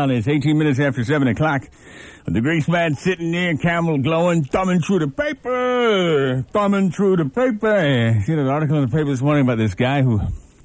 Well, it's 18 minutes after 7 o'clock. The grease man sitting there, camel glowing, thumbing through the paper. Seen an article in the paper this morning about this guy who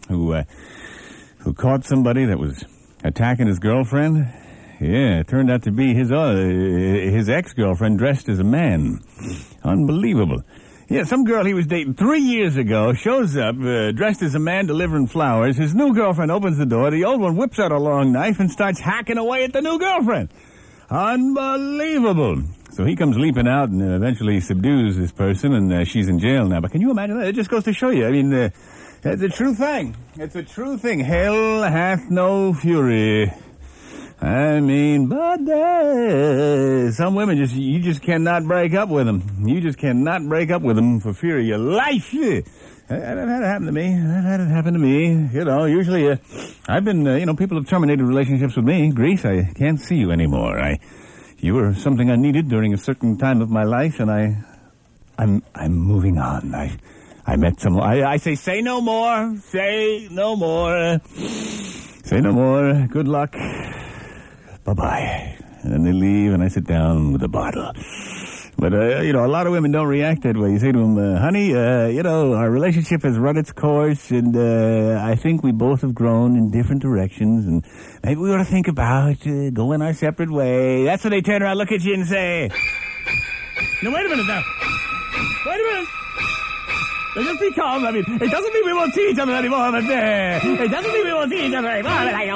caught somebody that was attacking his girlfriend. Yeah, it turned out to be his ex-girlfriend dressed as a man. Unbelievable. Yeah, some girl he was dating 3 years ago shows up, dressed as a man delivering flowers. His new girlfriend opens the door. The old one whips out a long knife and starts hacking away at the new girlfriend. Unbelievable. So he comes leaping out and eventually subdues this person, and she's in jail now. But can you imagine that? It just goes to show you. I mean, it's a true thing. It's a true thing. Hell hath no fury. I mean, but some women you just cannot break up with them. You just cannot break up with them for fear of your life. That had happened to me. You know, usually, I've been, people have terminated relationships with me. Grease, I can't see you anymore. You were something I needed during a certain time of my life, and I'm moving on. I met someone. I say no more. Say no more. Good luck. Bye-bye. And then they leave, and I sit down with a bottle. But, a lot of women don't react that way. You say to them, honey, our relationship has run its course, and I think we both have grown in different directions, and maybe we ought to think about going our separate way. That's when they turn around, look at you, and say, no, wait a minute now. Wait a minute. Now, just be calm. I mean, it doesn't mean we won't see each other anymore, but it doesn't mean we won't see each other anymore.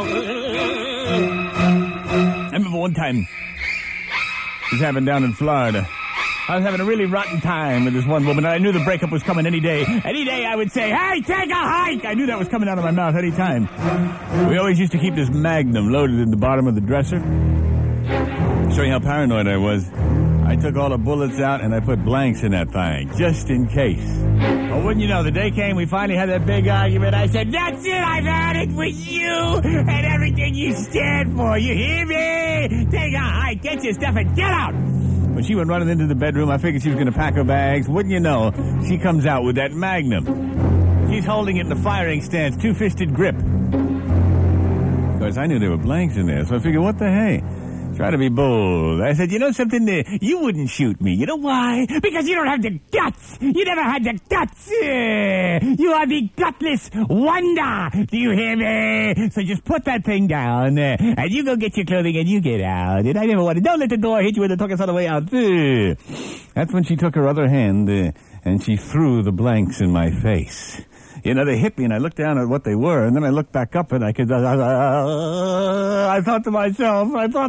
I remember one time, this happened down in Florida. I was having a really rotten time with this one woman, and I knew the breakup was coming any day. Any day I would say, hey, take a hike! I knew that was coming out of my mouth any time. We always used to keep this Magnum loaded in the bottom of the dresser. Show you how paranoid I was. I took all the bullets out, and I put blanks in that thing, just in case. Well, wouldn't you know, the day came, we finally had that big argument. I said, that's it, I've had it with you and everything you stand for. You hear me? Take a hike, get your stuff, and get out. When she went running into the bedroom, I figured she was going to pack her bags. Wouldn't you know, she comes out with that Magnum. She's holding it in the firing stance, two-fisted grip. Of course, I knew there were blanks in there, so I figured, what the hey? Try to be bold. I said, you know something? You wouldn't shoot me. You know why? Because you don't have the guts. You never had the guts. You are the gutless wonder. Do you hear me? So just put that thing down, and you go get your clothing and you get out. And I never wanted. Don't let the door hit you when the talkers on the way out. That's when she took her other hand and she threw the blanks in my face. You know, they hit me, and I looked down at what they were, and then I looked back up, and I thought to myself,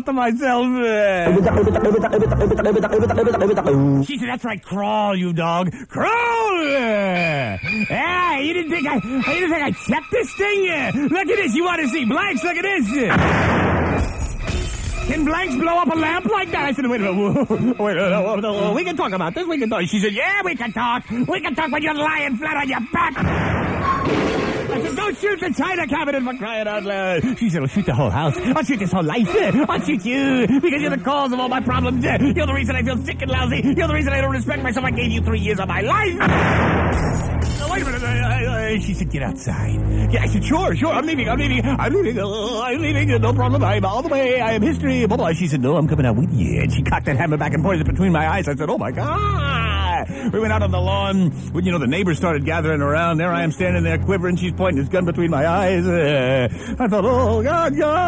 She said, that's right, crawl, you dog. Crawl! Yeah, you didn't think I checked this thing? Look at this, you want to see blanks? Look at this. Can blanks blow up a lamp like that? I said, wait a minute. We can talk about this. She said, yeah, we can talk. We can talk when you're lying flat on your back. I said, don't shoot the china cabinet for crying out loud. She said, I'll shoot the whole house. I'll shoot this whole life. I'll shoot you because you're the cause of all my problems. You're the reason I feel sick and lousy. You're the reason I don't respect myself. I gave you 3 years of my life. Wait a minute. She said, get outside. Yeah, I said, sure. I'm leaving. No problem. I'm all the way. I am history. Blah, blah. She said, no, I'm coming out with you. And she cocked that hammer back and poised it between my eyes. I said, oh, my God. We went out on the lawn. Wouldn't you know, the neighbors started gathering around. There I am standing there quivering. She's pointing his gun between my eyes. I thought, oh, God.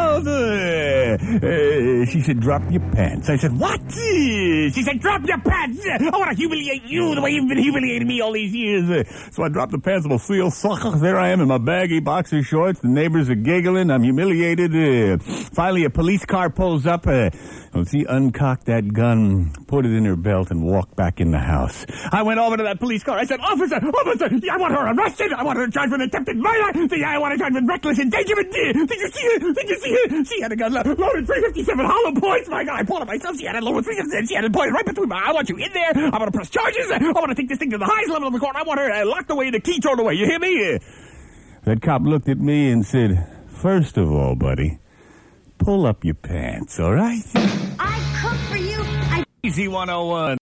She said, drop your pants. I said, what? She said, drop your pants. I want to humiliate you the way you've been humiliating me all these years. So I dropped the pants of a seal sock. There I am in my baggy boxer shorts. The neighbors are giggling. I'm humiliated. Finally, a police car pulls up. She uncocked that gun, put it in her belt, and walked back in the house. I went over to that police car. I said, officer, I want her arrested. I want her charged with attempted murder. I want her charged with reckless endangerment. Did you see it? She had a gun loaded 357 hollow points. My God, I pulled it myself. She had it loaded 357. She had it pointed right between my eyes. I want you in there. I want to press charges. I want to take this thing to the highest level of the court. I want her locked away, the key thrown away. You hear me? That cop looked at me and said, first of all, buddy, pull up your pants, all right? I cook for you. Easy 101.